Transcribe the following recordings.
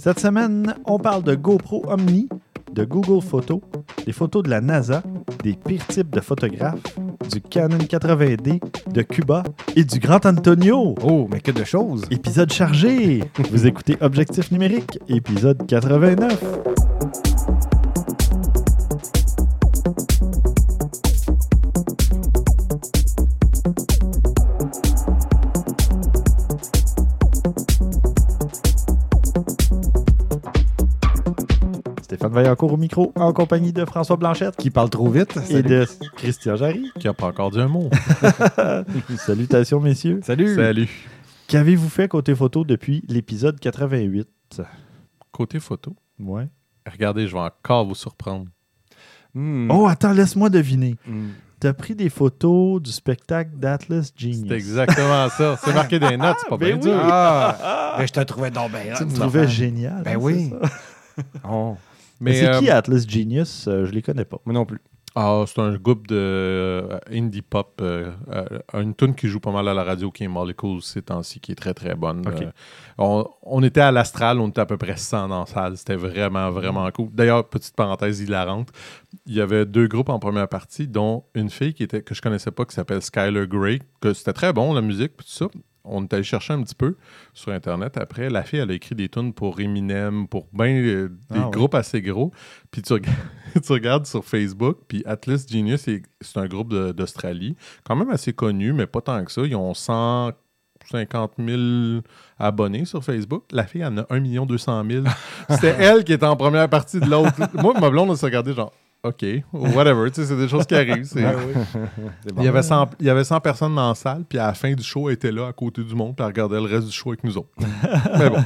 Cette semaine, on parle de GoPro Omni, de Google Photos, des photos de la NASA, des pires types de photographes, du Canon 80D, de Cuba et du Grand Antonio. Oh, mais que de choses! Épisode chargé! Vous écoutez Objectif numérique, épisode 89. Stéphane Vaillancourt au micro, en compagnie de François Blanchette. Qui parle trop vite. Et de Christian Jarry. Qui n'a pas encore dit un mot. Salutations, messieurs. Salut! Salut. Qu'avez-vous fait côté photo depuis l'épisode 88? Côté photo, Ouais. regardez, je vais encore vous surprendre. Oh, attends, laisse-moi deviner. Mm. T'as pris des photos du spectacle d'Atlas Genius. C'est exactement ça. C'est marqué des notes, c'est pas Ben bien oui. dur. Mais je te trouvais donc bien. Tu me trouvais génial. Ben hein, oui. c'est ça? Oh, Mais c'est qui Atlas Genius? Je les connais pas. moi non plus. C'est un groupe de indie pop, une tune qui joue pas mal à la radio, qui est Molecules ces temps-ci, qui est très très bonne. Ok. On était à l'Astral, on était à peu près 100 dans la salle. C'était vraiment, vraiment cool. D'ailleurs, petite parenthèse hilarante, il y avait deux groupes en première partie, dont une fille que je connaissais pas, qui s'appelle Skylar Grey, que c'était très bon, la musique, puis tout ça. On est allé chercher un petit peu sur Internet. Après, la fille, elle a écrit des tunes pour Eminem, pour des groupes assez gros. Puis tu regardes sur Facebook, puis Atlas Genius, c'est un groupe d'Australie, quand même assez connu, mais pas tant que ça. Ils ont 150 000 abonnés sur Facebook. La fille en a 1 200 000. C'était elle qui était en première partie de l'autre. Moi, ma blonde, on s'est regardé genre... OK, whatever, tu sais, c'est des choses qui arrivent. Il y avait 100 personnes dans la salle, puis à la fin du show, elle était là, à côté du monde, puis elle regardait le reste du show avec nous autres. Mais bon.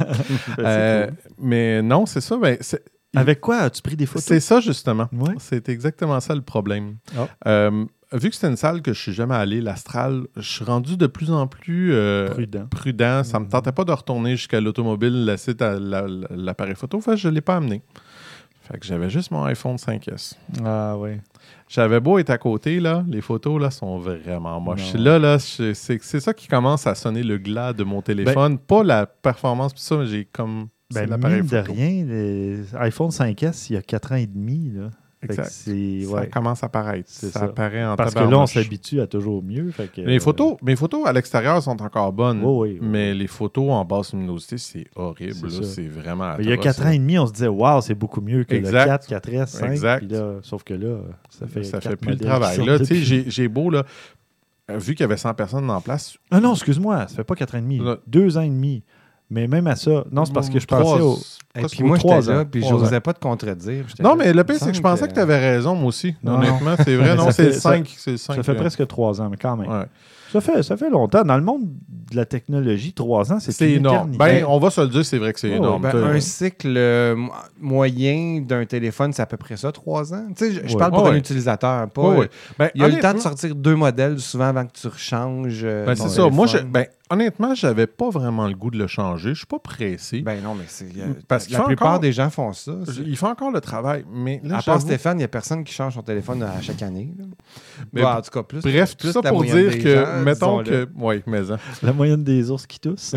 Mais non, c'est ça. Avec quoi as-tu pris des photos? C'est ça, justement. Ouais. C'est exactement ça le problème. Oh. Vu que c'était une salle que je suis jamais allé, l'Astral, je suis rendu de plus en plus prudent. Ça me tentait pas de retourner jusqu'à l'automobile, laisser l'appareil photo. Fait que je l'ai pas amené. Fait que j'avais juste mon iPhone 5S. Ah oui. J'avais beau être à côté, là, les photos là, sont vraiment moches. Non. Là, c'est ça qui commence à sonner le glas de mon téléphone. Pas la performance, tout ça, mais j'ai comme... c'est l'appareil Mine de photo. rien, l'iPhone 5S, il y a 4 ans et demi. Là. Fait que Exact. c'est, Ça commence à paraître. C'est Ça ça. apparaît en Parce que là, on tabarnouche. s'habitue à toujours mieux. Fait que, Mes photos à l'extérieur sont encore bonnes, Oui. mais les photos en basse luminosité, c'est horrible. C'est là. ça. C'est vraiment Il y a atroce, 4 ans et demi, on se disait, waouh, c'est beaucoup mieux que Exact. le 4, 4S, 5. Exact. Puis là, sauf que là, ça fait Ça 4 fait plus le modèles travail. qui Là, sortent tu sais, depuis. j'ai beau, là, vu qu'il y avait 100 personnes en place. Ah non, excuse-moi, ça fait pas 4 ans et demi. Non. 2 ans et demi. Mais même à ça, non, c'est parce que je pensais au... Et Presque puis moi, trois j'étais là, ans. puis 3 j'osais pas te contredire. J'étais Non, là, mais le il pire, me c'est que je semble pensais que tu avais raison, moi aussi. Non, Honnêtement, c'est vrai. Mais Non, ça c'est le fait- 5. C'est le 5. Ça fait presque 3 ans, mais quand même. Ouais. Ça fait longtemps. Dans le monde de la technologie, 3 ans, C'est une énorme. éternité. On va se le dire, c'est vrai que c'est Oh, énorme. Ben, T'as- un cycle moyen d'un téléphone, c'est à peu près ça, 3 ans. Tu sais, je Ouais. parle pour Ouais. un utilisateur. Pas, Ouais, ouais. Ben, il y a eu le temps de honnêtement- sortir 2 modèles souvent avant que tu rechanges. Ben, ton c'est ça. Moi, téléphone. honnêtement, j'avais pas vraiment le goût de le changer. Je suis pas pressé. Ben non, mais c'est. Parce qu'il la fait plupart encore- des gens font ça. Il fait encore le travail. Mais là, À part j'avoue- Stéphane, il n'y a personne qui change son téléphone à chaque année. Là. Mais Ouais, en tout cas, plus. Bref, tout plus ça la pour moyenne dire des que, gens, mettons disons-le. que... Oui, mais... hein. La moyenne des ours qui toussent.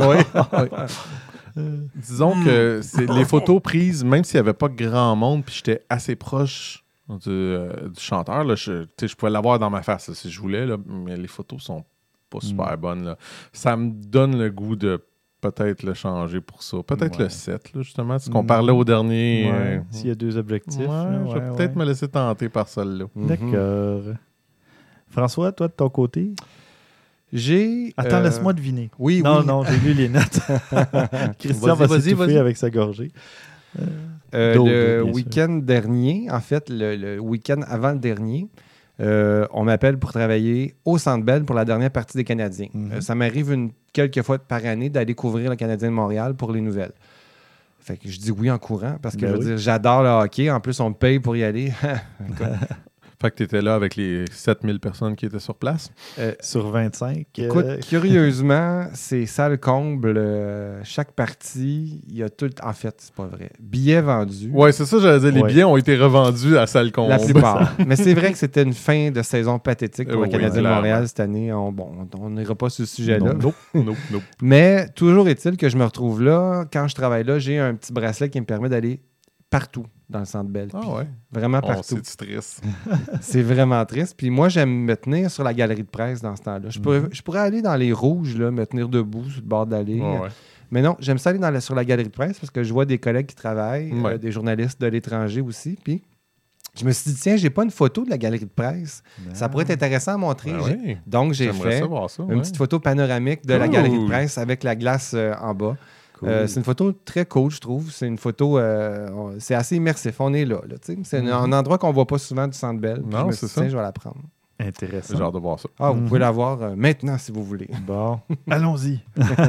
Disons que c'est les photos prises, même s'il n'y avait pas grand monde, puis j'étais assez proche du chanteur, là, je pouvais l'avoir dans ma face là, si je voulais, là, mais les photos sont pas super bonnes. Là. Ça me donne le goût de peut-être le changer pour ça. Peut-être Ouais. le 7, là, justement. Ce qu'on parlait au dernier... Ouais, s'il y a 2 objectifs. je vais peut-être me laisser tenter par celle-là. D'accord. François, toi, de ton côté? J'ai. Attends, laisse-moi deviner. Oui, Non, oui. non, j'ai lu les notes. Christian va Vas-y, s'étouffer vas-y. avec sa gorgée. Le D'eau, bien sûr. week-end dernier, en fait, le week-end avant le dernier, on m'appelle pour travailler au Centre Bell pour la dernière partie des Canadiens. Mhm. Ça m'arrive quelques fois par année d'aller couvrir le Canadien de Montréal pour les nouvelles. Fait que je dis oui en courant parce que Ben je veux oui. dire, j'adore le hockey. En plus, on me paye pour y aller. Fait que tu étais là avec les 7000 personnes qui étaient sur place. Sur 25. Écoute, curieusement, c'est ça le comble. Chaque partie, il y a tout... En fait, c'est pas vrai. Billets vendus. Ouais, c'est ça, j'allais dire. Les Ouais. billets ont été revendus à salle comble. La plupart. Mais c'est vrai que c'était une fin de saison pathétique pour le Oui, Canadien de clairement. Montréal cette année. On n'ira pas sur ce sujet-là. Non. Nope. Mais toujours est-il que je me retrouve là. Quand je travaille là, j'ai un petit bracelet qui me permet d'aller partout dans le Centre Bell. Ah ouais. Vraiment Oh, partout. c'est triste. C'est vraiment triste. Puis moi, j'aime me tenir sur la galerie de presse dans ce temps-là. Je pourrais aller dans les rouges, là, me tenir debout sur le bord d'allée. Ouais, ouais. Mais non, j'aime ça aller sur la galerie de presse parce que je vois des collègues qui travaillent, Ouais. des journalistes de l'étranger aussi. Puis je me suis dit, tiens, j'ai pas une photo de la galerie de presse. Ça pourrait être intéressant à montrer. Ben oui. Donc, j'ai J'aimerais fait savoir ça. une petite photo panoramique de la galerie de Cool. presse avec la glace en bas. Cool. C'est une photo très cool, je trouve. C'est une photo, c'est assez immersif. On est là. Tu sais. C'est un endroit qu'on voit pas souvent du Centre Bell. Puis Non, je me c'est suis dit, ça. tiens, je vais la prendre. Intéressant. J'ai hâte de voir ça. Ah, vous pouvez la voir maintenant si vous voulez. Bon, allons-y.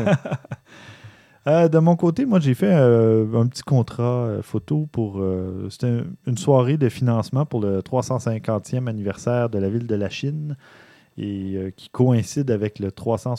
De mon côté, moi, j'ai fait un petit contrat photo pour... c'était une soirée de financement pour le 350e anniversaire de la ville de la Chine et qui coïncide avec le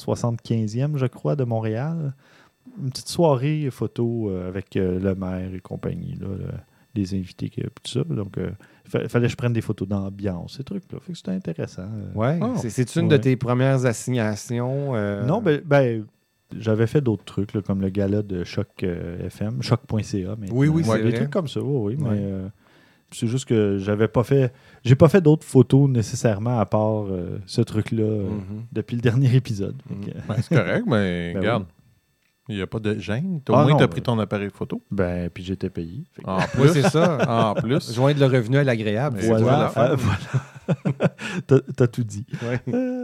375e, je crois, de Montréal. Une petite soirée photo avec le maire et compagnie, là, les invités, tout ça. Donc, il fallait que je prenne des photos d'ambiance, ces trucs-là. Fait que c'était intéressant. Ouais. Oh. C'est une Ouais. de tes premières assignations. Non, ben, j'avais fait d'autres trucs, là, comme le gala de Choc FM, choc.ca. Oui, oui, c'est c'est des vrai. trucs comme ça, oui, Ouais. mais c'est juste que j'ai pas fait d'autres photos nécessairement à part ce truc-là Mhm. depuis le dernier épisode. Mhm. Fait que, Ben, c'est correct, mais Ben regarde. Il n'y a pas de gêne. Au Ah moins, non, tu as ben- pris ton appareil photo. ben, puis j'étais payé. Fait que- En Oui, plus. c'est ça. En plus. Joindre le revenu à l'agréable. Mais c'est toujours voilà, la fun. voilà. T'as tout dit. Ouais.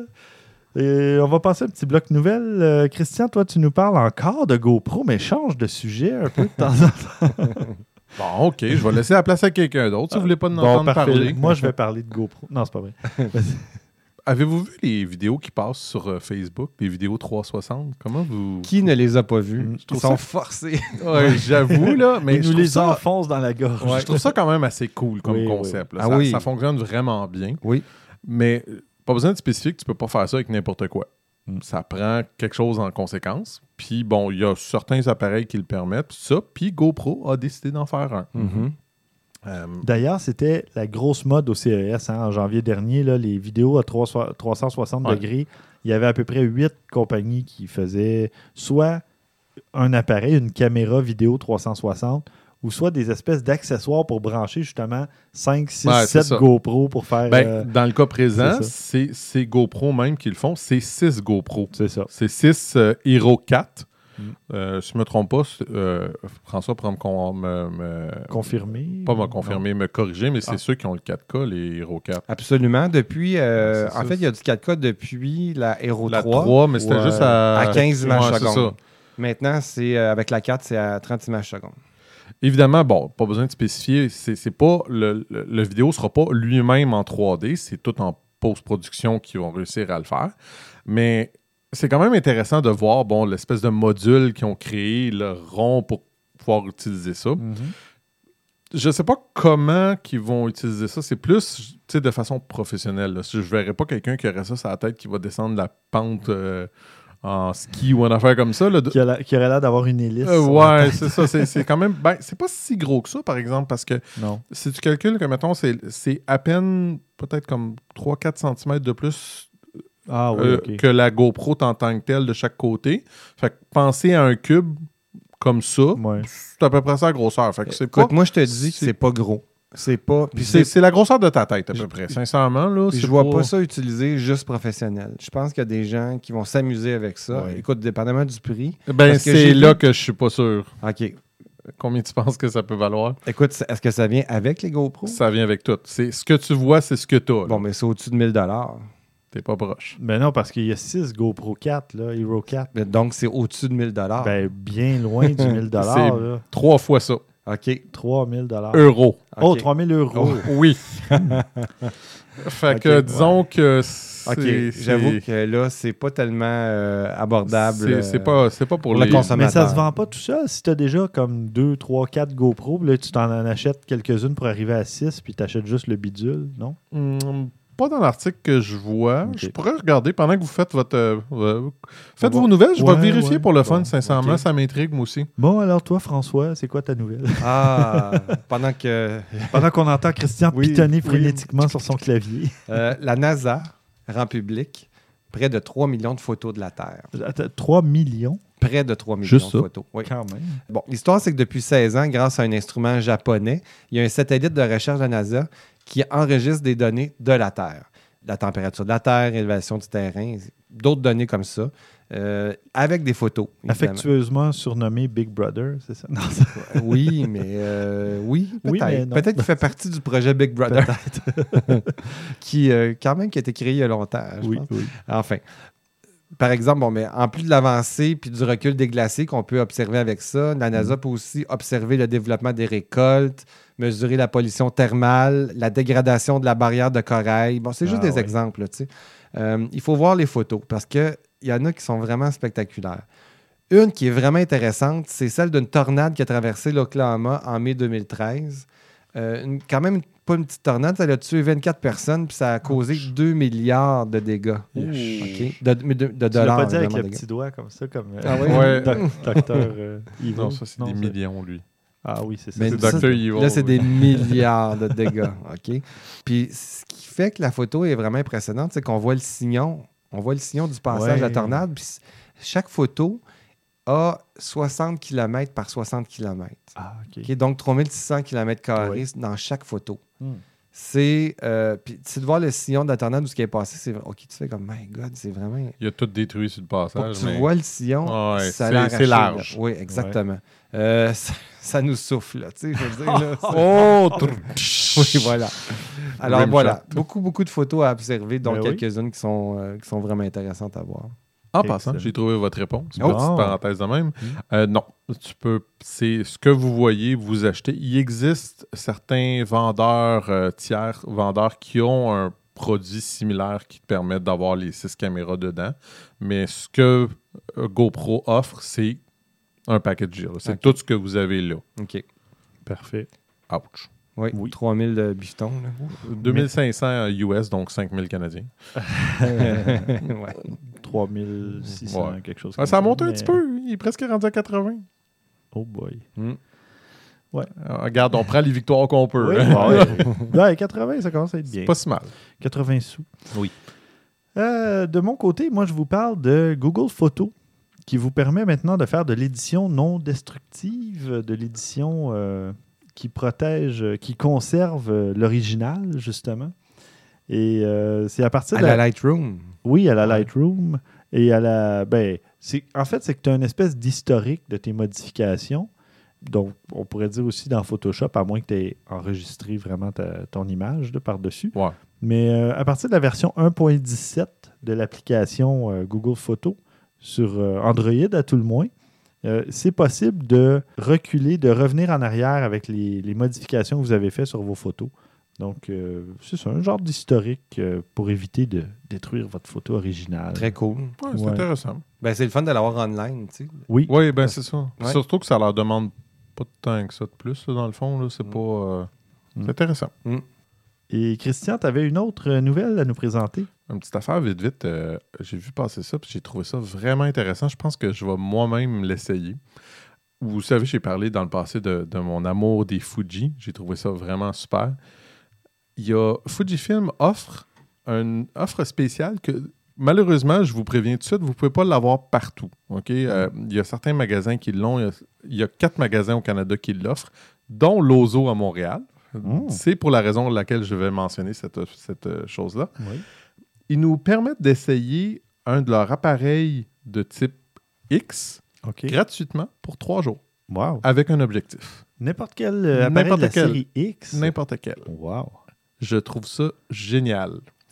Et on va passer à un petit bloc nouvelle. Christian, toi, tu nous parles encore de GoPro, mais change de sujet un peu de temps en temps. Bon, OK. Je vais laisser la place à quelqu'un d'autre si vous ne voulez pas nous Bon, entendre parfait. parler. Moi, je vais parler de GoPro. Non, c'est pas vrai. Vas-y. Avez-vous vu les vidéos qui passent sur Facebook, les vidéos 360? Comment vous... Qui ne les a pas vus? Je Ils trouve sont ça- forcés. Ouais, j'avoue, là, mais Il je nous trouve les ça... enfonce dans la gorge. Je trouve ça quand même assez cool comme Oui, concept. oui. là. Ah Ça, oui. ça fonctionne vraiment bien. Oui. Mais pas besoin de spécifique, tu peux pas faire ça avec n'importe quoi. Mm. Ça prend quelque chose en conséquence. Puis bon, il y a certains appareils qui le permettent. Puis ça, puis GoPro a décidé d'en faire un. Mhm. D'ailleurs, c'était la grosse mode au CES en janvier dernier. Là, les vidéos à 360 Ouais. degrés, il y avait à peu près 8 compagnies qui faisaient soit un appareil, une caméra vidéo 360, ou soit des espèces d'accessoires pour brancher justement 5, 6, Ouais, c'est 7 ça. GoPro pour faire... Dans le cas présent, c'est c'est GoPro même qui le font. C'est 6 GoPro. c'est ça. C'est 6 Hero 4. Mm. Si je ne me trompe pas, François pourra me Confirmé? pas me confirmer, me corriger, mais c'est Ah. ceux qui ont le 4K, les Hero 4. Absolument. Depuis, c'est en ça. fait, il y a du 4K depuis la Hero La 3. 3, mais c'était Ouais. juste à... À 15 images Ouais, c'est secondes. ça. Maintenant, c'est avec la 4, c'est à 30 images secondes. Évidemment, bon, pas besoin de spécifier, c'est pas le vidéo sera pas lui-même en 3D, c'est tout en post-production qu'ils vont réussir à le faire. Mais c'est quand même intéressant de voir, bon, l'espèce de module qu'ils ont créé, le rond pour pouvoir utiliser ça. Mhm. Je sais pas comment qu'ils vont utiliser ça. C'est plus, tu sais, de façon professionnelle. Là. Je verrais pas quelqu'un qui aurait ça sur la tête qui va descendre la pente en ski ou en affaire comme ça. Là. Qui aurait l'air d'avoir une hélice. Ouais, c'est ça. C'est quand même... Ben, c'est pas si gros que ça, par exemple, parce que Non. si tu calcules que, mettons, c'est à peine peut-être comme 3-4 cm de plus Ah oui, OK. que la GoPro en tant que telle de chaque côté. Fait que penser à un cube comme ça, Ouais. c'est à peu près ça la grosseur. Fait que c'est pas... Écoute, moi, je te dis que c'est pas gros. C'est pas. Puis C'est la grosseur de ta tête, à peu près. Sincèrement, là, Puis c'est je vois pas ça utilisé juste professionnel. Je pense qu'il y a des gens qui vont s'amuser avec ça. Ouais. Écoute, dépendamment du prix. Ben, Parce que c'est j'ai là vu- que je suis pas sûr. OK. Combien tu penses que ça peut valoir? Écoute, est-ce que ça vient avec les GoPro? Ça vient avec tout. C'est ce que tu vois, c'est ce que tu as. Bon, mais c'est au-dessus de 1000 $. T'es pas proche. Ben non, parce qu'il y a 6 GoPro 4, là, Hero 4. Donc, c'est au-dessus de 1000 $. Ben, bien loin du 1000 C'est- là. 3 fois ça. OK. 3 000 Euros. Oh, OK. 3 000 euros. Oui. Fait Ok, que disons que OK, j'avoue que là, c'est pas tellement abordable. c'est pas pour pour le les... consommateur. Mais ça se vend pas tout seul. Si tu as déjà comme 2, 3, 4 GoPro, puis là, tu t'en achètes quelques-unes pour arriver à 6, puis tu achètes juste le bidule, non? Pas dans l'article que je vois. Ok. Je pourrais regarder pendant que vous faites votre faites On vos va- nouvelles. Je vais Ouais, vérifier ouais. pour le fun, Bon, sincèrement. ok. Ça m'intrigue, moi aussi. Bon, alors toi, François, c'est quoi ta nouvelle? Ah, pendant que Pendant qu'on entend Christian Oui, pitonner oui. frénétiquement sur son clavier. la NASA rend public près de 3 millions de photos de la Terre. Attends, 3 millions, Près de 3 millions Juste de ça? photos. Oui. quand même. Bon, l'histoire, c'est que depuis 16 ans, grâce à un instrument japonais, il y a un satellite de recherche de la NASA qui enregistre des données de la Terre. La température de la Terre, l'élévation du terrain, d'autres données comme ça, avec des photos. évidemment. Affectueusement surnommé Big Brother, c'est ça? Non, Oui, mais oui, Oui, mais peut-être. non. Peut-être qu'il fait partie du projet Big Brother, qui quand même qui a été créé il y a longtemps, je oui, pense. oui. Enfin, par exemple, bon, mais en plus de l'avancée puis du recul des glaciers qu'on peut observer avec ça, la NASA peut aussi observer le développement des récoltes, mesurer la pollution thermale, la dégradation de la barrière de corail. Bon, c'est juste des ouais. exemples, là, tu sais. Il faut voir les photos parce qu'il y en a qui sont vraiment spectaculaires. Une qui est vraiment intéressante, c'est celle d'une tornade qui a traversé l'Oklahoma en mai 2013. Quand même, pas une petite tornade, ça a tué 24 personnes puis ça a causé 2 milliards de dégâts. OK? De Tu l'as dollars. pas dit avec évidemment, le de petit dégâts. doigt comme ça, comme Ah oui? Ouais. docteur Evil. Non, ça, c'est des ça- millions, lui. Ah oui, c'est ça. Mais C'est ça, Dr. Evil. là, c'est oui. des milliards de dégâts. OK? Puis ce qui fait que la photo est vraiment impressionnante, c'est qu'on voit le sillon. On voit le sillon du passage de la Ouais. tornade. Puis chaque photo a 60 km par 60 km. Ah, OK. OK? Donc 3600 km² Ouais. dans chaque photo. Hmm. Puis de voir le sillon de la tornade où ce qui est passé, c'est OK, tu fais comme, my God, c'est vraiment... Il a tout détruit sur le Pour que passage. tu mais- vois le sillon, Ouais, ça a c'est l'arraché, large. là. Oui, exactement. Ça nous souffle, là, tu sais, je veux dire, là. Oh! Oui, voilà. Alors Rimshot. voilà, beaucoup de photos à observer, dont Ben oui. quelques-unes qui sont vraiment intéressantes à voir. En Excellent. passant, j'ai trouvé votre réponse. Oh. Petite parenthèse de même. Non, tu peux. C'est ce que vous voyez, vous achetez. Il existe certains vendeurs tiers, vendeurs qui ont un produit similaire qui te permet d'avoir les 6 caméras dedans. Mais ce que GoPro offre, c'est un package deal. C'est Ok. tout ce que vous avez là. OK. Parfait. Ouch. Oui, Oui. 3000 de bifetons. Là. 2500 US, donc 5000 Canadiens. Ouais. 3600, Ouais. quelque chose Ah, comme ça a monté un mais- petit peu. Il est presque rendu à 80. Oh boy. Regarde, on prend les victoires qu'on peut. Oui, hein. ouais, 80, ça commence à être bien. Pas si mal. 80 sous. Oui. De mon côté, moi, je vous parle de Google Photos, qui vous permet maintenant de faire de l'édition non destructive, de l'édition qui protège, qui conserve l'original, justement. Et c'est à partir À de la Lightroom. Oui, à la Lightroom. Et à la. En fait, c'est que tu as une espèce d'historique de tes modifications. Donc, on pourrait dire aussi dans Photoshop, à moins que tu aies enregistré vraiment ton image là, par-dessus. Ouais. Mais à partir de la version 1.17 de l'application Google Photos, sur Android à tout le moins, c'est possible de reculer, de revenir en arrière avec les modifications que vous avez faites sur vos photos. Donc, c'est ça, un genre d'historique pour éviter de détruire votre photo originale. Très cool. Ouais, c'est Ouais. intéressant. Ben, c'est le fun de l'avoir online, tu sais. Oui. Oui, ben c'est ça. Ouais. Surtout que ça leur demande pas de temps que ça de plus, là, dans le fond. Là. C'est pas. C'est intéressant. Et Christian, tu avais une autre nouvelle à nous présenter? Une petite affaire vite. J'ai vu passer ça puis j'ai trouvé ça vraiment intéressant. Je pense que je vais moi-même l'essayer. Vous savez, j'ai parlé dans le passé de mon amour des Fuji. J'ai trouvé ça vraiment super. Il y a Fujifilm offre une offre spéciale que malheureusement, je vous préviens tout de suite, vous ne pouvez pas l'avoir partout. OK? Il y a certains magasins qui l'ont. Il y a 4 magasins au Canada qui l'offrent, dont l'Ozo à Montréal. C'est pour la raison pour laquelle je vais mentionner cette chose-là. Oui. Ils nous permettent d'essayer un de leurs appareils de type X OK. gratuitement pour 3 jours Wow. avec un objectif. N'importe quel appareil de la N'importe quel. série X. N'importe quel. Wow. Je trouve ça génial.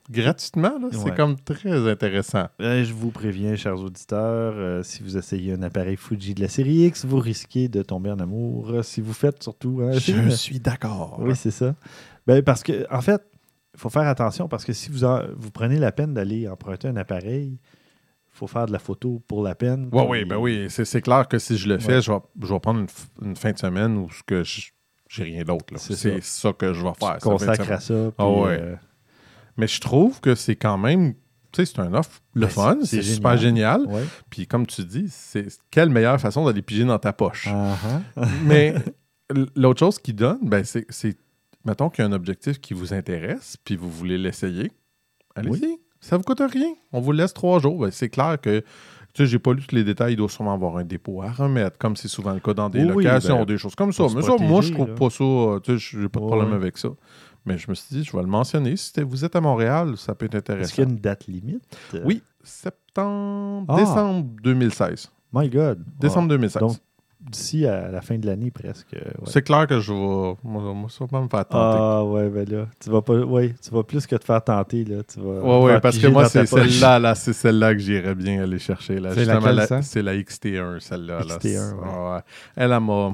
gratuitement, là, c'est Ouais. comme très intéressant. Je vous préviens, chers auditeurs, si vous essayez un appareil Fuji de la série X, vous risquez de tomber en amour. Si vous faites surtout... Je suis d'accord. Oui, c'est ça. Ben, parce que, en fait, il faut faire attention parce que si vous prenez la peine d'aller emprunter un appareil, il faut faire de la photo pour la peine. Oui. C'est clair que si je le fais, Ouais. je vais prendre une fin de semaine où j'ai rien d'autre. Là. C'est ça que je vais faire. Tu consacres à ça. Puis, ouais. Mais je trouve que c'est quand même, tu sais, c'est un offre le fun, c'est super génial. Ouais. Puis comme tu dis, c'est quelle meilleure façon d'aller piger dans ta poche. Uh-huh. Mais l'autre chose qu'il donne, ben, c'est mettons qu'il y a un objectif qui vous intéresse, puis vous voulez l'essayer, allez-y. Oui. Ça vous coûte rien. On vous laisse 3 jours. Ben, c'est clair que, tu sais, j'ai pas lu tous les détails. Il doit sûrement avoir un dépôt à remettre, comme c'est souvent le cas dans des locations, des choses comme ça. pour se Mais ça, moi, je protéger, trouve là. pas ça, tu sais, j'ai pas de problème avec ça. Mais je me suis dit, je vais le mentionner. Si vous êtes à Montréal, ça peut être intéressant. Est-ce qu'il y a une date limite? Oui, décembre 2016. My God. Décembre 2016. Donc, d'ici à la fin de l'année, presque. Ouais. C'est clair que je vais... Moi, ça va me faire tenter. Ah, ouais, ben là, tu vas plus que te faire tenter, là. Tu vas Oui, faire parce que piger moi, dans ta c'est poche. c'est celle-là que j'irais bien aller chercher. Là. C'est Justement, laquelle, ça? c'est la XT1, celle-là. XT1, ouais. Elle m'a...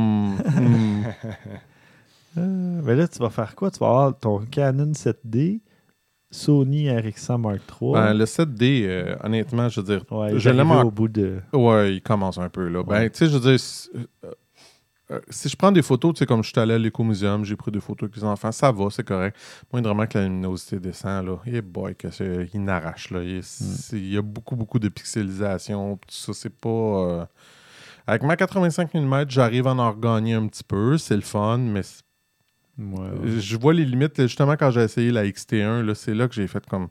Ben là, tu vas faire quoi? Tu vas avoir ton Canon 7D, Sony RX100 Mark III. Ben, le 7D, honnêtement, je veux dire, ouais, je l'aime au bout de... Ouais, il commence un peu, là. Ouais. Ben, tu sais, je veux dire, si je prends des photos, tu sais, comme je suis allé à l'écomuséum, j'ai pris des photos avec les enfants, ça va, c'est correct. Moindrement que la luminosité descend, là, boy, il n'arrache, là. Il y a beaucoup, beaucoup de pixelisation, tout ça, c'est pas... Avec ma 85 mm, j'arrive à en regagner un petit peu, c'est le fun, mais... Ouais. Je vois les limites, là, justement, quand j'ai essayé la XT1, là, c'est là que j'ai fait comme...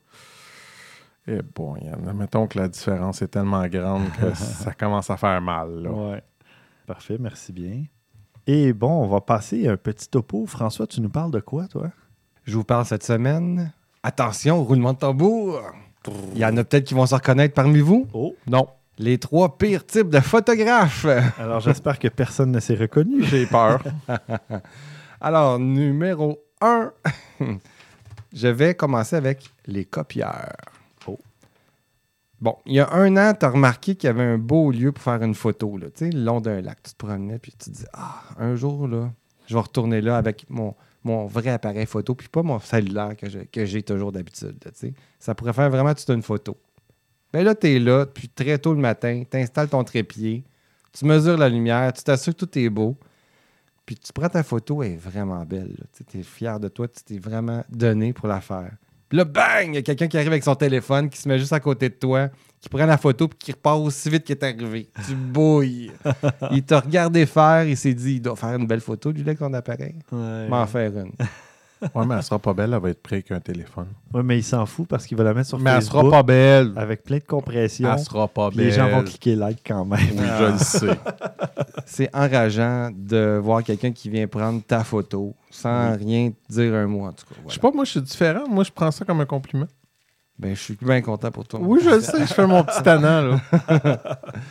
bon, mettons que la différence est tellement grande que ça commence à faire mal, là. Ouais. Parfait, merci bien. Et bon, on va passer un petit topo. François, tu nous parles de quoi, toi? Je vous parle cette semaine. Attention, roulement de tambour. Il y en a peut-être qui vont se reconnaître parmi vous. Oh! Non. Les 3 pires types de photographes. Alors, j'espère que personne ne s'est reconnu. J'ai peur. Alors, numéro 1, je vais commencer avec les copieurs. Oh. Bon, il y a 1 an, tu as remarqué qu'il y avait un beau lieu pour faire une photo, là, tu sais, le long d'un lac. Tu te promenais, puis tu te dis, un jour, là, je vais retourner là avec mon vrai appareil photo, puis pas mon cellulaire que j'ai toujours d'habitude, là, tu sais. Ça pourrait faire vraiment toute une photo. Bien là, tu es là, puis très tôt le matin, tu installes ton trépied, tu mesures la lumière, tu t'assures que tout est beau. Puis tu prends ta photo, elle est vraiment belle. Tu es fier de toi, tu t'es vraiment donné pour la faire. Puis là, bang! Il y a quelqu'un qui arrive avec son téléphone, qui se met juste à côté de toi, qui prend la photo puis qui repart aussi vite qu'il est arrivé. Tu bouilles. Il t'a regardé faire, il s'est dit, il doit faire une belle photo, lui, là, avec son appareil. M'en faire une. Ouais, mais elle sera pas belle, elle va être prête avec un téléphone. Oui, mais il s'en fout parce qu'il va la mettre sur Mais elle Facebook sera pas belle. avec plein de compression. Elle sera pas Puis belle. les gens vont cliquer like quand même. Oui, je le sais. C'est enrageant de voir quelqu'un qui vient prendre ta photo sans rien dire un mot, en tout cas. Je Voilà. sais pas, moi, je suis différent. Moi, je prends ça comme un compliment. Ben, je suis bien content pour toi. Oui, je le sais. Je fais mon petit tannant, là.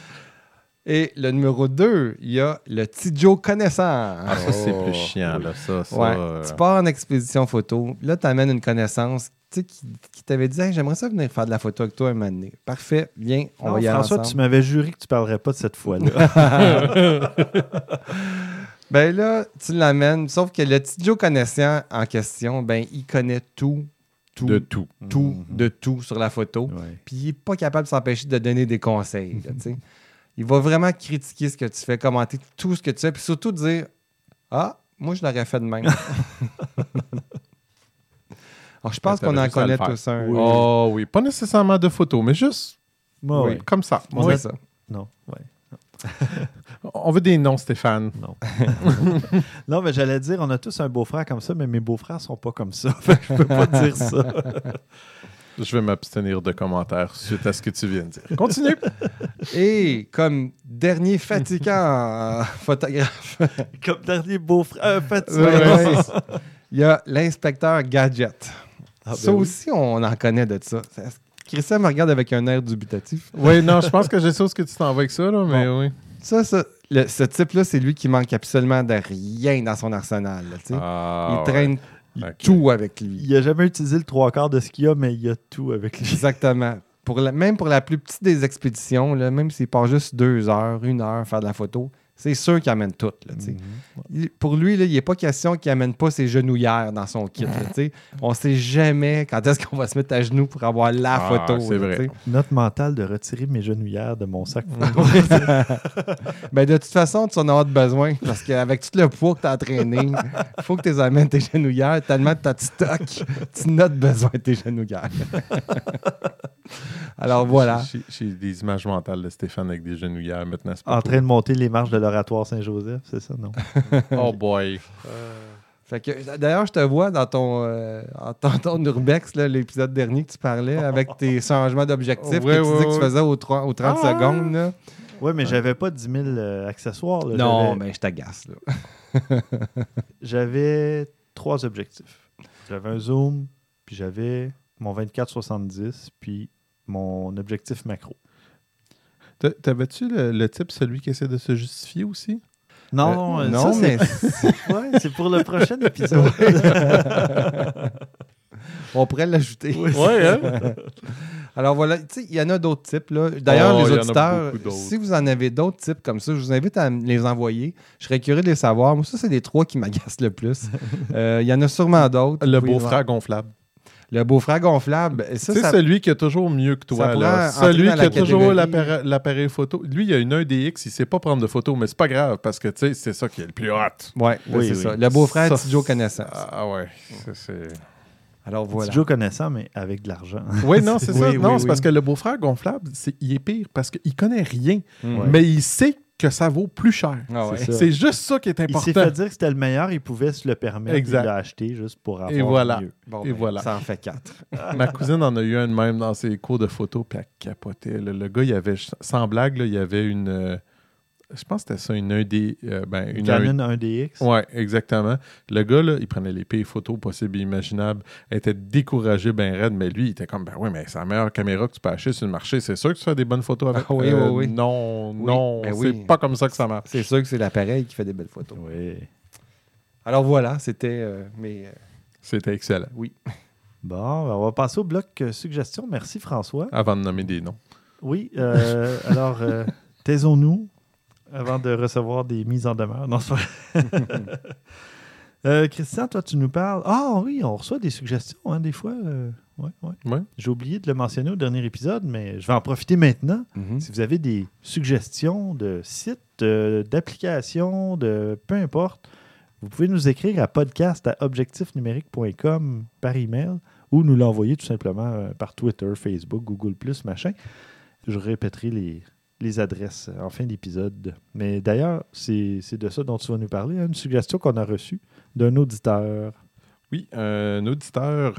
Et le numéro 2, il y a le petit Joe connaissant. Ah, ça, c'est plus chiant, là. Ça, Ouais. Tu pars en expédition photo. Là, tu amènes une connaissance qui t'avait dit hey, j'aimerais ça venir faire de la photo avec toi un moment donné. Parfait, viens, on va y aller François, ensemble. tu m'avais juré que tu parlerais pas de cette fois-là. Ben là, tu l'amènes. Sauf que le petit Joe connaissant en question, ben il connaît tout de tout. de tout sur la photo. Ouais. Puis il n'est pas capable de s'empêcher de donner des conseils. Là, tu sais. Il va vraiment critiquer ce que tu fais, commenter tout ce que tu fais, puis surtout dire moi je l'aurais fait de même. Alors je pense T'avais qu'on en juste à le connaît faire. tous un. Oui. Oh oui, pas nécessairement de photos, mais juste Moi, Oui. ouais. comme ça. C'est Oui. ça. Non, ouais. On veut des noms, Stéphane. Non. Non, mais j'allais dire, on a tous un beau-frère comme ça, mais mes beaux-frères sont pas comme ça. Fait que je peux pas dire ça. Je vais m'abstenir de commentaires suite à ce que tu viens de dire. Continue. Et comme dernier fatigant photographe, Comme dernier beau-frère. il y a l'inspecteur Gadget. Ah, ben Ça oui. aussi, on en connaît de ça. Christian me regarde avec un air dubitatif. Oui, non, je pense que je sais où ce que tu t'en vas avec ça, là, mais oui. Ce type-là, c'est lui qui manque absolument de rien dans son arsenal. Là, tu sais. Ah, Il traîne Ok. tout avec lui. Il n'a jamais utilisé le 3/4 de ce qu'il y a, mais il y a tout avec lui. Exactement. Même pour la plus petite des expéditions, là, même s'il part juste 2 heures, 1 heure faire de la photo, c'est sûr qu'il amène tout. Là, tu sais. Pour lui, là, il n'est pas question qu'il amène pas ses genouillères dans son kit. Là, tu sais. On ne sait jamais quand est-ce qu'on va se mettre à genoux pour avoir la photo. c'est là, vrai. tu sais. Note mentale de retirer mes genouillères de mon sac photo. Ben, de toute façon, tu en auras besoin parce qu'avec tout le poids que tu as entraîné, il faut que tu amènes tes genouillères tellement tu as de stock, tu notes besoin de tes genouillères. Alors voilà. J'ai des images mentales de Stéphane avec des genouillères. Maintenant, c'est pas En train de monter les marches de l'oratoire Saint-Joseph, c'est ça, non? Oh boy. Fait que, d'ailleurs, je te vois dans ton Urbex, là, l'épisode dernier que tu parlais, avec tes changements d'objectifs que tu dis que tu faisais aux 30 secondes. Là. Oui, mais j'avais pas 10 000 accessoires. Là. Non, mais je t'agace. Là. J'avais 3 objectifs. J'avais un zoom, puis j'avais mon 24-70, puis mon objectif macro. T'avais-tu le type, celui qui essaie de se justifier aussi? Non, non, ça, mais ouais, c'est pour le prochain épisode. on pourrait l'ajouter. Ouais, hein? Alors voilà, tu sais, il y en a d'autres types. Là. D'ailleurs, Oh, les il y en a auditeurs, beaucoup d'autres. si vous en avez d'autres types comme ça, je vous invite à me les envoyer. Je serais curieux de les savoir. Moi, ça, c'est les 3 qui m'agacent le plus. Il y en a sûrement d'autres. Le Vous pouvez beau-frère gonflable. Le beau-frère gonflable. Ça, C'est celui qui a toujours mieux que toi. ça Là. pourrait Celui entrer qui dans a toujours la catégorie. l'appareil photo. Lui, il a une 1DX, il sait pas prendre de photos, mais c'est pas grave parce que tu sais, c'est ça qui est le plus hot. Ouais, Oui, c'est oui. ça. Le beau-frère Ça, de Joe connaissant. Ah ouais. C'est... Alors voilà. Petit Joe connaissant, mais avec de l'argent. Oui, non, c'est ça. Oui, Non, oui, c'est oui. parce que le beau-frère gonflable, il est pire parce qu'il connaît rien, Mm. mais il sait que ça vaut plus cher. Ah ouais. C'est ça. C'est juste ça qui est Il important. s'est fait dire que c'était le meilleur, il pouvait se le permettre. Exact. Il l'a acheté juste pour avoir Et voilà. mieux. Bon, Et voilà. Ça en fait 4. Ma cousine en a eu un de même dans ses cours de photo, puis elle capotait. Là. Le gars, il avait, sans blague, là, il y avait une... je pense que c'était ça, une 1D... une Canon 1DX. Oui, exactement. Le gars, là, il prenait les pires photos possibles et imaginables, était découragé, ben raide, mais lui, il était comme, ben oui, mais c'est la meilleure caméra que tu peux acheter sur le marché. C'est sûr que tu fais des bonnes photos avec. Ah oui, oui, oui. Non, Oui, non, ben c'est oui. pas comme ça que ça marche. C'est sûr que c'est l'appareil qui fait des belles photos. Oui. Alors voilà, c'était mes... C'était excellent. Bon, ben, on va passer au bloc suggestions. Merci, François. Avant de nommer des noms. Oui, alors, taisons-nous avant de recevoir des mises en demeure. Non, c'est pas... Christian, toi, tu nous parles... Ah oui, on reçoit des suggestions, hein, des fois. Ouais. Ouais. J'ai oublié de le mentionner au dernier épisode, mais je vais en profiter maintenant. Mhm. Si vous avez des suggestions de sites, d'applications, de peu importe, vous pouvez nous écrire à podcast@objectifnumérique.com par email ou nous l'envoyer tout simplement par Twitter, Facebook, Google+, machin. Je répéterai les adresses en fin d'épisode. Mais d'ailleurs, c'est de ça dont tu vas nous parler, hein, une suggestion qu'on a reçue d'un auditeur. Oui, un auditeur,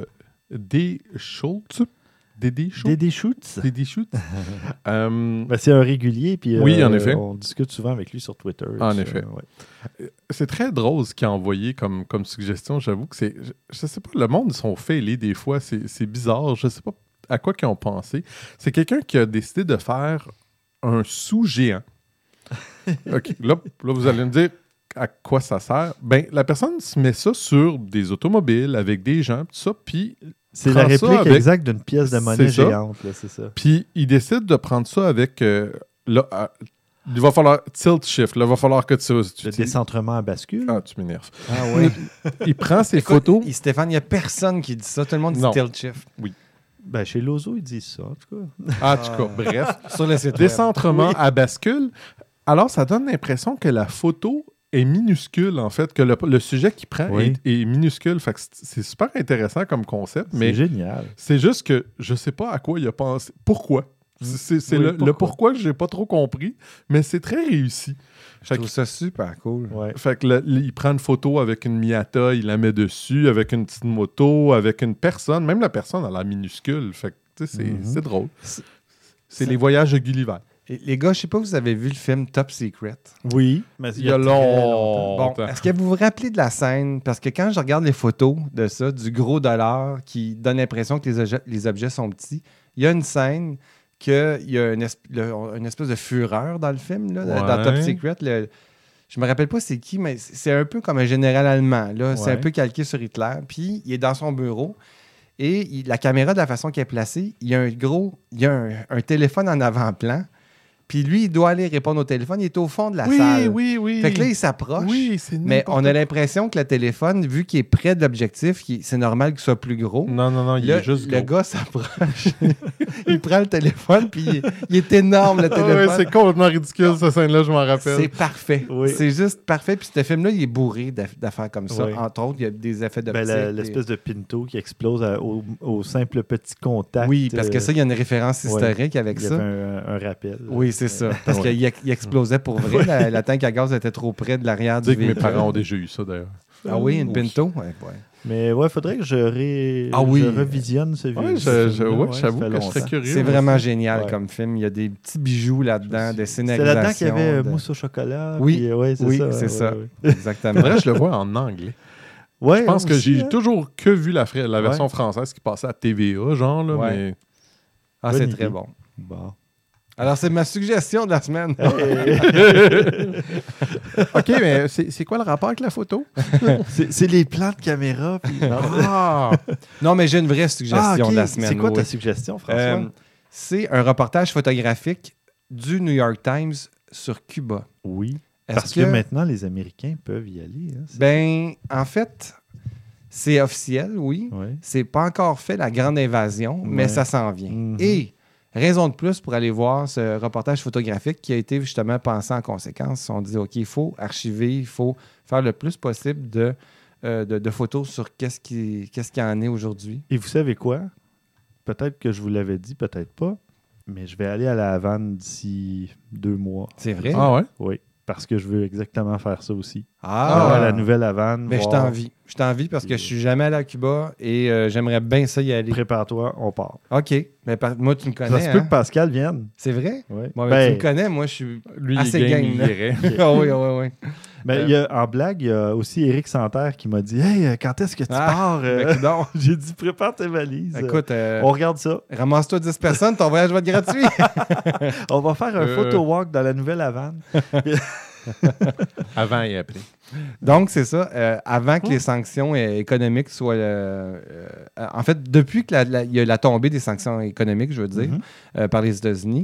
D. Schultz. Dédé Schultz. Dédé Schutz. Dédé Schultz. Ben, c'est un régulier, puis Oui, en effet. on discute souvent avec lui sur Twitter. En Ça, effet. ouais. C'est très drôle ce qu'il a envoyé comme suggestion. J'avoue que c'est... Je sais pas, le monde, ils sont fêlés des fois. C'est bizarre. Je sais pas à quoi qu'ils ont pensé. C'est quelqu'un qui a décidé de faire un sous-géant. OK. Là, vous allez me dire à quoi ça sert. Ben, la personne se met ça sur des automobiles avec des gens, tout ça, puis... C'est la prend ça réplique avec- exacte d'une pièce de monnaie C'est ça. géante, là, c'est ça. Puis il décide de prendre ça avec... là, il va falloir tilt shift. Là, il va falloir que tu Le décentrement à bascule. Ah, tu m'énerves. Ah oui. Il prend ses Écoute, photos. Stéphane, il n'y a personne qui dit ça. Tout le monde dit Non. tilt shift. Ben, chez Lozo, ils disent ça, en tout cas. En tout cas, bref. Sur le site web. Décentrement à bascule. Alors, ça donne l'impression que la photo est minuscule, en fait, que le sujet qu'il prend Oui. est minuscule. Fait que c'est super intéressant comme concept, C'est mais génial. c'est juste que je sais pas à quoi il a pensé. Pourquoi? C'est Oui, le pourquoi que j'ai pas trop compris, mais c'est très réussi. Je Fait trouve ça super cool. Ouais. Fait que il prend une photo avec une Miata, il la met dessus, avec une petite moto, avec une personne. Même la personne, elle a minuscule. Fait que, tu sais, c'est drôle. C'est les voyages de Gulliver. Et les gars, je sais pas si vous avez vu le film Top Secret. Oui, mais Il y a très longtemps. Bon, est-ce que vous vous rappelez de la scène? Parce que quand je regarde les photos de ça, du gros dollar qui donne l'impression que les objets sont petits, il y a une scène qu'il y a une espèce de fureur dans le film, là, dans Ouais. Top Secret. Je Je me rappelle pas c'est qui, mais c'est un peu comme un général allemand. Là. C'est Ouais. un peu calqué sur Hitler. Puis il est dans son bureau et la caméra, de la façon qu'elle est placée, il y a un téléphone en avant-plan. Puis lui, il doit aller répondre au téléphone. Il est au fond de la salle. Oui. Fait que là, il s'approche. Oui, c'est Mais on a n'importe l'impression que le téléphone, vu qu'il est près de l'objectif, c'est normal qu'il soit plus gros. Non, il Là, est juste le gros. gars s'approche. Il prend le téléphone, puis il est énorme, le Ah téléphone. ouais, c'est complètement ridicule, cette scène-là, je m'en rappelle. C'est parfait. Oui. C'est juste parfait. Puis ce film-là, il est bourré d'affaires comme ça. Oui. Entre autres, il y a des effets d'optique. L'espèce de Pinto qui explose au simple petit contact. Oui, parce que ça, il y a une référence ouais. historique avec Il y ça. avait un rappel. Oui, c'est ça. Parce Ouais. qu'il explosait pour vrai. La tank à gaz était trop près de l'arrière du Dis que mes véhicule. parents ont déjà eu ça, d'ailleurs. Ah oui, une Pinto? Ouais. Mais ouais, faudrait que je revisionne ce Ouais, film-là. j'avoue ça fait que je serais longtemps. curieux. C'est vraiment génial Ouais. comme film. Il y a des petits bijoux là-dedans, des C'est scénarisations. là-dedans qu'il y avait de- mousse au chocolat. Oui, puis, ouais, c'est oui, ça. c'est ça. Ouais. Exactement. Vrai, je le vois en anglais. Ouais, Je pense que aussi, j'ai hein. toujours que vu la version française qui passait à TVA, genre, là, Ouais. mais... Ah, Bonne c'est idée. très bon. Bon. Alors, c'est ma suggestion de la semaine. OK, mais c'est quoi le rapport avec la photo? C'est les plans de caméra. Puis... Ah! Non, mais j'ai une vraie suggestion ok. de la semaine. C'est quoi oui. ta suggestion, François? C'est un reportage photographique du New York Times sur Cuba. Oui. Est-ce Parce que maintenant, les Américains peuvent y aller. Hein, Ben, en fait, c'est officiel, oui. ouais. C'est pas encore fait la grande invasion, mais Ouais. ça s'en vient. Mhm. Et raison de plus pour aller voir ce reportage photographique qui a été justement pensé en conséquence. On dit, OK, il faut archiver, il faut faire le plus possible de photos sur qu'est-ce qui en est aujourd'hui. Et vous savez quoi? Peut-être que je vous l'avais dit, peut-être pas. Mais je vais aller à la Havane d'ici 2 mois. C'est vrai? Ah ouais? Oui. Parce que je veux exactement faire ça aussi. Ah, La nouvelle Havane. Mais je voir- t'envie. Je t'envie parce que je suis jamais allé à Cuba et j'aimerais bien ça y aller. Prépare-toi, on part. OK. Mais moi, tu me Ça connais. se peut hein? que Pascal vienne. C'est vrai? Ouais. Bon, ben, Ben, tu me connais, moi, je suis Lui, assez il est game, game. il là. irait. Ah oui, oui, oui. ben, il y a, en blague, il y a aussi Éric Santerre qui m'a dit « Hey, quand est-ce que tu pars? Ben, coudonc. J'ai dit « Prépare tes valises. Écoute, On regarde ça. ramasse-toi 10 personnes, ton voyage va être gratuit. On va faire un photo walk dans la nouvelle Havane. Avant et après. Donc, c'est ça. Avant que les sanctions économiques soient... en fait, depuis qu'il y a la tombée des sanctions économiques, je veux dire, par les États-Unis,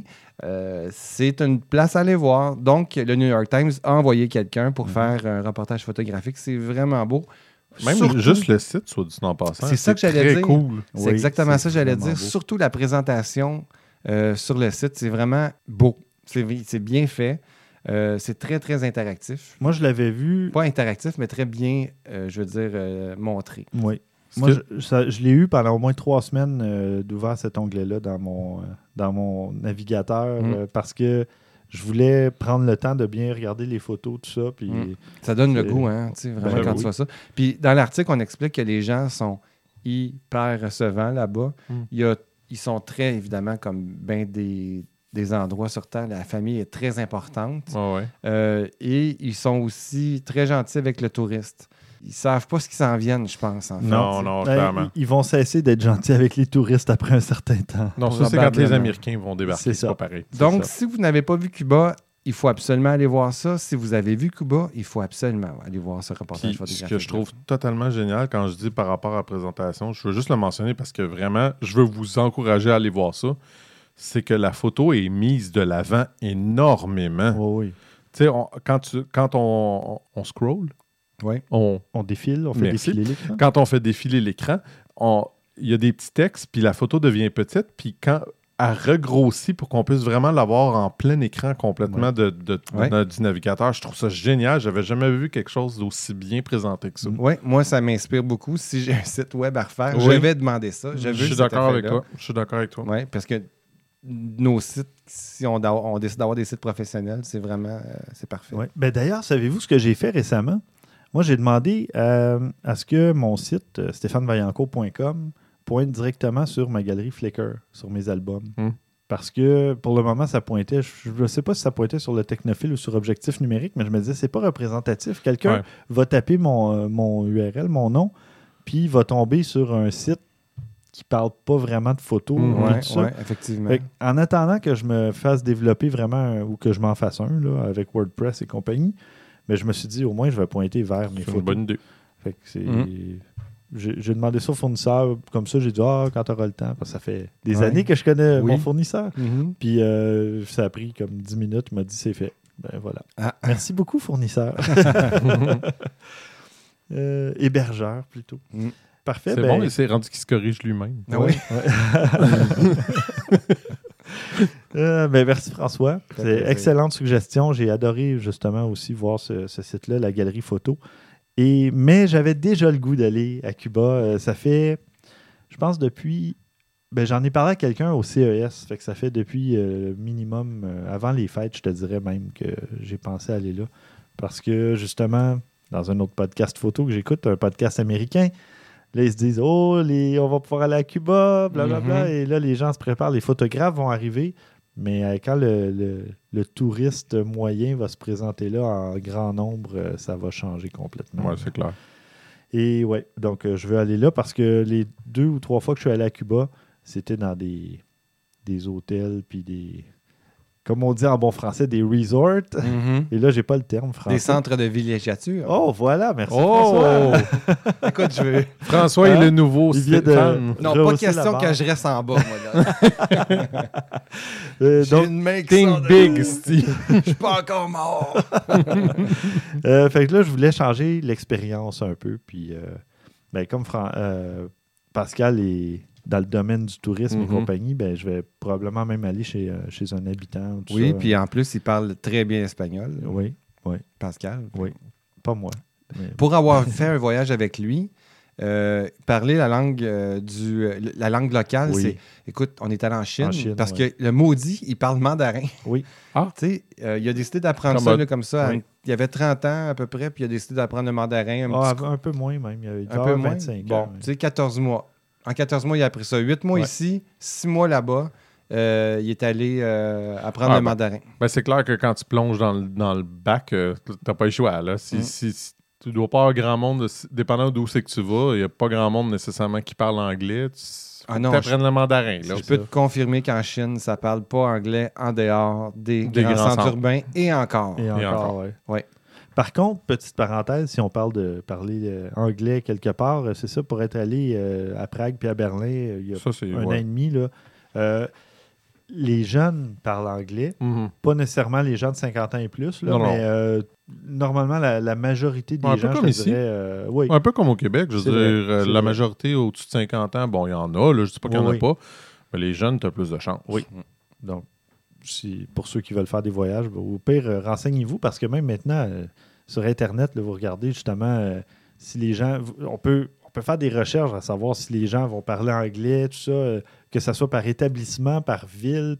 c'est une place à aller voir. Donc, le New York Times a envoyé quelqu'un pour faire un reportage photographique. C'est vraiment beau. Même Surtout- juste le site, soit dit en passant. C'est ça que j'allais très dire. cool. C'est Oui, exactement c'est ça que j'allais vraiment dire. beau. Surtout la présentation sur le site, c'est vraiment beau. C'est bien fait. C'est très, très interactif. Moi, je l'avais vu. Pas interactif, mais très bien, je veux dire, montré. Oui. Est-ce Moi, que- je l'ai eu pendant au moins 3 semaines d'ouvert cet onglet-là dans mon navigateur parce que je voulais prendre le temps de bien regarder les photos, tout ça. Puis Ça donne le C'est- goût, hein, tu sais, vraiment, Ben quand oui. tu vois ça. Puis dans l'article, on explique que les gens sont hyper recevants là-bas. Ils sont très, évidemment, comme bien des endroits sur Terre. La famille est très importante. Ouais. Et ils sont aussi très gentils avec le touriste. Ils savent pas ce qui s'en viennent, je pense. En fait. Non, Ben, clairement. ils vont cesser d'être gentils avec les touristes après un certain temps. Non, ça, c'est quand les Probablement. Américains vont débarquer. C'est C'est ça. pas pareil. Donc, ça. si vous n'avez pas vu Cuba, il faut absolument aller voir ça. Si vous avez vu Cuba, il faut absolument aller voir ce reportage Puis, ce photographique. que je trouve totalement génial quand je dis par rapport à la présentation, je veux juste le mentionner parce que vraiment, je veux vous encourager à aller voir ça, c'est que la photo est mise de l'avant énormément. Oui, oui. Tu sais, quand on scroll, Oui. on On défile, on fait Merci. défiler l'écran. quand on fait défiler l'écran, il y a des petits textes, puis la photo devient petite, puis quand elle regrossit pour qu'on puisse vraiment l'avoir en plein écran complètement Ouais. du navigateur, je trouve ça génial. J'avais jamais vu quelque chose d'aussi bien présenté que ça. Oui, moi, ça m'inspire beaucoup. Si j'ai un site web à refaire, Oui. je vais demander ça. Je suis d'accord avec toi. Je suis d'accord avec toi. Oui, parce que nos sites, si on décide d'avoir des sites professionnels, c'est vraiment c'est parfait. Ouais. Ben, d'ailleurs, savez-vous ce que j'ai fait récemment? Moi, j'ai demandé à ce que mon site, stéphanevaillancourt.com, pointe directement sur ma galerie Flickr, sur mes albums. Parce que pour le moment, ça pointait, je ne sais pas si ça pointait sur le Technophile ou sur Objectif numérique, mais je me disais, c'est pas représentatif. Quelqu'un va taper mon URL, mon nom, puis il va tomber sur un site qui parle pas vraiment de photos. Oui, tout ça. effectivement. Fait en attendant que je me fasse développer vraiment ou que je m'en fasse un là, avec WordPress et compagnie, Mais je me suis dit, au moins, je vais pointer vers mes C'est une photos. bonne idée. Fait que c'est... Mhm. J'ai demandé ça au fournisseur. Comme ça, j'ai dit, quand tu auras le temps. Parce que ça fait des Ouais. années que je connais Oui. mon fournisseur. Mhm. Puis ça a pris comme 10 minutes. Il m'a dit, c'est fait. Ben voilà. Ah. Merci beaucoup, fournisseur. Hébergeur, plutôt. Mm. Parfait. C'est ben, bon, il s'est rendu qu'il se corrige lui-même. Ah oui. Ben, merci François. fait C'est plaisir. excellente suggestion. J'ai adoré justement aussi voir ce site-là, la galerie photo. Mais j'avais déjà le goût d'aller à Cuba. Ça fait, je pense, depuis... Ben, j'en ai parlé à quelqu'un au CES. Fait que ça fait depuis minimum, avant les fêtes, je te dirais même que j'ai pensé aller là. Parce que justement, dans un autre podcast photo que j'écoute, un podcast américain, là, ils se disent « Oh, on va pouvoir aller à Cuba, blablabla. Mhm. Et là, les gens se préparent, les photographes vont arriver. Mais quand le touriste moyen va se présenter là en grand nombre, ça va changer complètement. Ouais, c'est clair. Et ouais, donc je veux aller là parce que les 2 ou 3 fois que je suis allé à Cuba, c'était dans des hôtels, puis des... Comme on dit en bon français, des resorts. Mhm. Et là, j'ai pas le terme français. Des centres de villégiature. Oh, voilà, merci Oh! François. Écoute, je veux... François est le nouveau Il vient de- Stéphane. Non, pas Rehausser la question barre. que je reste en bas, moi. Là. J'ai Donc, une main qui Think sort de- big, Steve. Je suis pas encore mort. fait que là, je voulais changer l'expérience un peu. Puis, ben, comme Pascal est dans le domaine du tourisme et Mhm. compagnie, ben, je vais probablement même aller chez un habitant. Tout Oui, ça. puis en plus, il parle très bien espagnol, Oui, Pascal. pas moi. Mais- Pour avoir fait un voyage avec lui, parler la langue, la langue locale, Oui. c'est... Écoute, on est allé en Chine, En Chine, parce ouais. que le maudit, il parle mandarin. Oui. Ah. Tu sais, il a décidé d'apprendre ça Commode. là, comme ça. Oui. Il avait 30 ans à peu près, puis il a décidé d'apprendre le mandarin Un peu moins même. Il y avait un peu moins. 25 Bon, ans. tu sais, 14 mois. En 14 mois, il a appris ça. 8 mois Ouais. ici, 6 mois là-bas. Il est allé apprendre le mandarin. Ben, c'est clair que quand tu plonges dans le bac, t'as pas le choix. Là. Si tu dois pas avoir grand monde, dépendant d'où c'est que tu vas, il n'y a pas grand monde nécessairement qui parle anglais. Ah non, Tu apprennes le mandarin. Là. Je peux te confirmer qu'en Chine, ça parle pas anglais en dehors des Des grands grands centres centres. urbains et encore. Et encore, encore. ouais. Ouais. Par contre, petite parenthèse, si on parle de parler anglais quelque part, c'est ça, pour être allé à Prague puis à Berlin il y a Ça, c'est. un an ouais. et demi, là, les jeunes parlent anglais, Mhm. pas nécessairement les gens de 50 ans et plus, là, Non, non. mais normalement, la majorité des Un peu gens, comme je te ici. dirais, oui. Un peu comme au Québec, je veux C'est dire, vrai, c'est la vrai. majorité au-dessus de 50 ans, bon, il y en a, là, je dis pas qu'il n'y en Oui. a pas, mais les jeunes, tu as plus de chance. Oui. Donc, pour ceux qui veulent faire des voyages, ben, au pire, renseignez-vous, parce que même maintenant, sur Internet, là, vous regardez justement si les gens... On peut faire des recherches à savoir si les gens vont parler anglais, tout ça, que ce soit par établissement, par ville,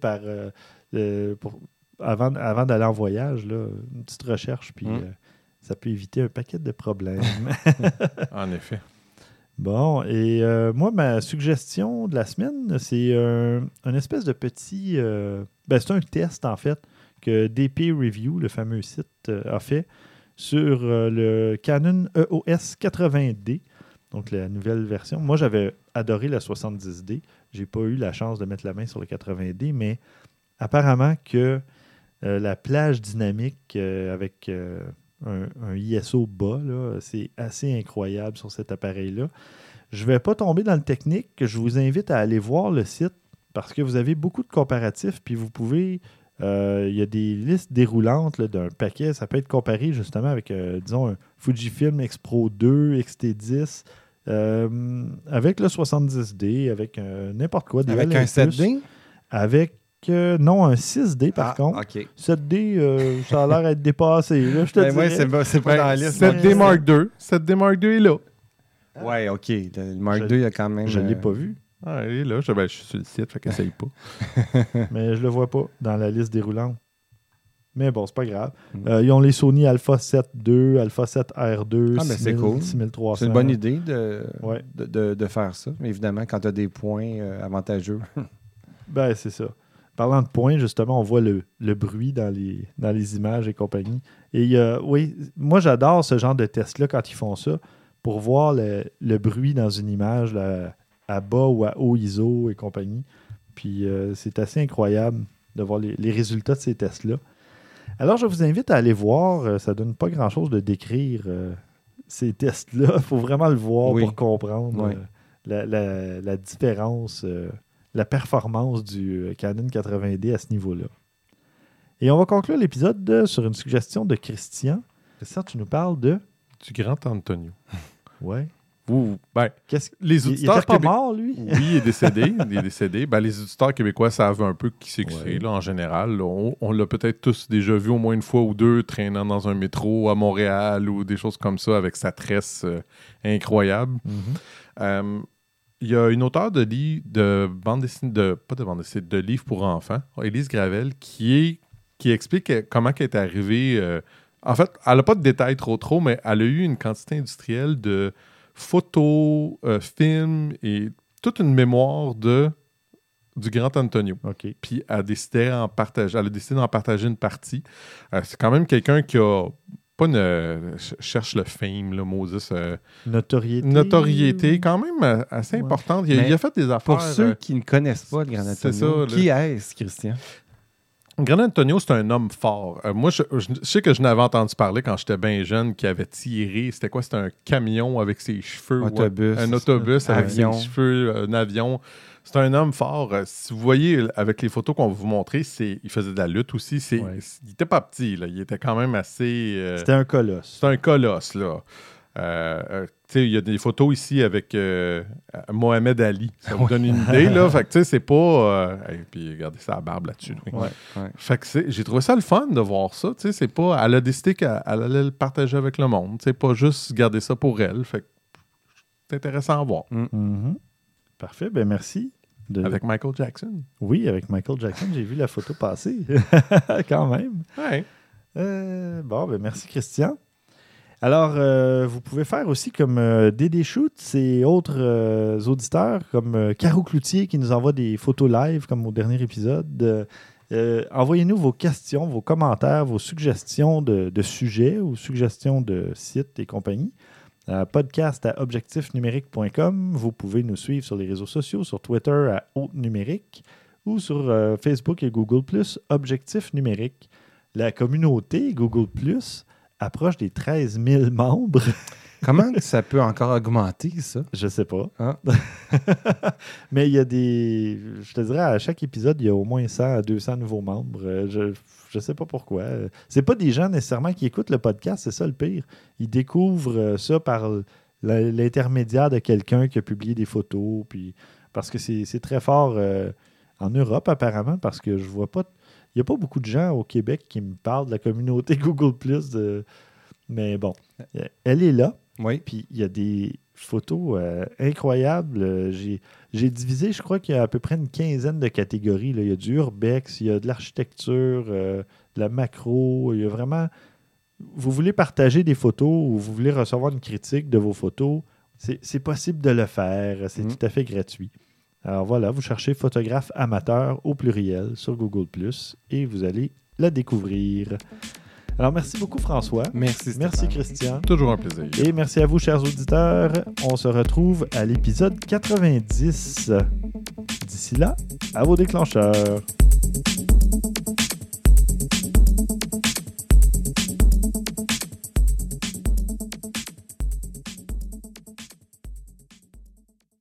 avant d'aller en voyage, là, une petite recherche, puis ça peut éviter un paquet de problèmes. En effet. Bon, et moi, ma suggestion de la semaine, c'est un espèce de petit... c'est un test, en fait, que DP Review, le fameux site, a fait sur le Canon EOS 80D, donc la nouvelle version. Moi, j'avais adoré la 70D. J'ai pas eu la chance de mettre la main sur le 80D, mais apparemment que la plage dynamique avec... un ISO bas, là, c'est assez incroyable sur cet appareil-là. Je ne vais pas tomber dans le technique, je vous invite à aller voir le site parce que vous avez beaucoup de comparatifs, puis vous pouvez... Il y a des listes déroulantes là, d'un paquet. Ça peut être comparé justement avec, disons, un Fujifilm X-Pro 2, XT10, avec le 70D, avec n'importe quoi. Des Avec LL+, un 7D? Avec, non, un 6D par contre. OK. 7D, ça a l'air d'être dépassé. Là, je te Ben, moi, dirais. c'est pas dans la liste. 7D Mark II. 7D Mark II est là. Ouais, OK. Le Mark Je- II, il y a quand même... Je ne l'ai pas vu, Ah, il est là. Je suis sur le site, fait qu'essaye pas. mais je le vois pas dans la liste déroulante. Mais bon, c'est pas grave. Mm. Ils ont les Sony Alpha 7 II, Alpha 7 R2, Ah, mais c'est 6000, cool. 6300. C'est une bonne idée Ouais. de faire ça. Mais évidemment, quand tu as des points avantageux. Ben, c'est ça. Parlant de points, justement, on voit le bruit dans les images et compagnie. Et oui, moi, j'adore ce genre de test-là quand ils font ça pour voir le bruit dans une image là, à bas ou à haut ISO et compagnie. Puis c'est assez incroyable de voir les résultats de ces tests-là. Alors, je vous invite à aller voir. Ça donne pas grand-chose de décrire ces tests-là. Il faut vraiment le voir Oui. pour comprendre Oui. la différence, la performance du Canon 80D à ce niveau-là. Et on va conclure l'épisode sur une suggestion de Christian. Christian, tu nous parles de... Du Grand Antonio. Ouais. Ben, Qu'est-ce... les Il auditeurs était pas québécois. mort, lui? Oui, il est décédé. Il est décédé. Ben, les auditeurs québécois savent un peu qui c'est que Ouais. c'est, là, en général. Là, on l'a peut-être tous déjà vu au moins une fois ou deux traînant dans un métro à Montréal ou des choses comme ça avec sa tresse incroyable. Mhm. Il y a une auteure de bande dessinée, pas de bande dessinée, de livres pour enfants, Élise Gravel, qui explique comment elle est arrivée. En fait, elle n'a pas de détails trop, mais elle a eu une quantité industrielle de photos, films et toute une mémoire du Grand Antonio. OK. Puis elle a décidé d'en partager une partie. C'est quand même quelqu'un qui a pas une... cherche le fame, là, Moses. Notoriété quand même assez Ouais. importante. Il Mais a fait des affaires... Pour ceux qui ne connaissent pas le Grand c'est Antonio, ça, qui est-ce, Christian? Grand Antonio, c'est un homme fort. Moi, je sais que je n'avais entendu parler quand j'étais bien jeune qui avait tiré. C'était quoi? C'était un camion avec ses cheveux. Autobus. Un autobus avec Avion. ses cheveux, un avion. C'est un homme fort. Si vous voyez avec les photos qu'on va vous montrer, il faisait de la lutte aussi. Ouais. Il était pas petit, là. Il était quand même assez... C'était un colosse. C'est un colosse, là. Il y a des photos ici avec Mohamed Ali. Ça vous donne une idée, là. Fait que, tu sais, c'est pas... et puis, regardez sa barbe là-dessus. Oui. Ouais. Fait que j'ai trouvé ça le fun de voir ça. Tu sais, c'est pas... Elle a décidé qu'elle allait le partager avec le monde. Tu sais, pas juste garder ça pour elle. Fait que c'est intéressant à voir. Mhm. Parfait. Ben merci. Avec Michael Jackson. Oui, avec Michael Jackson. J'ai vu la photo passer. Quand même. Ouais. Bon, ben merci Christian. Alors, vous pouvez faire aussi comme Dédé Shoot et autres auditeurs, comme Caro Cloutier qui nous envoie des photos live, comme au dernier épisode. Envoyez-nous vos questions, vos commentaires, vos suggestions de sujets ou suggestions de sites et compagnie. Podcast@objectifnumérique.com. Vous pouvez nous suivre sur les réseaux sociaux, sur Twitter à Haute Numérique ou sur Facebook et Google+, Objectif Numérique. La communauté Google+, approche des 13 000 membres. Comment ça peut encore augmenter, ça? Je sais pas. Ah. Mais il y a des... Je te dirais, à chaque épisode, il y a au moins 100 à 200 nouveaux membres. Je sais pas pourquoi. C'est pas des gens nécessairement qui écoutent le podcast, c'est ça le pire. Ils découvrent ça par l'intermédiaire de quelqu'un qui a publié des photos. Puis... Parce que c'est très fort en Europe, apparemment, parce que je vois pas... Il n'y a pas beaucoup de gens au Québec qui me parlent de la communauté Google+. Mais bon, elle est là. Oui. Puis il y a des photos incroyables. J'ai divisé, je crois qu'il y a à peu près une quinzaine de catégories. Là. Il y a du urbex, il y a de l'architecture, de la macro. Il y a vraiment... Vous voulez partager des photos ou vous voulez recevoir une critique de vos photos, c'est possible de le faire. C'est tout à fait gratuit. Alors voilà, vous cherchez photographe amateur au pluriel sur Google+, et vous allez la découvrir. Alors merci beaucoup François. Merci, Stéphane. Merci Christian. Toujours un plaisir. Et merci à vous, chers auditeurs. On se retrouve à l'épisode 90. D'ici là, à vos déclencheurs.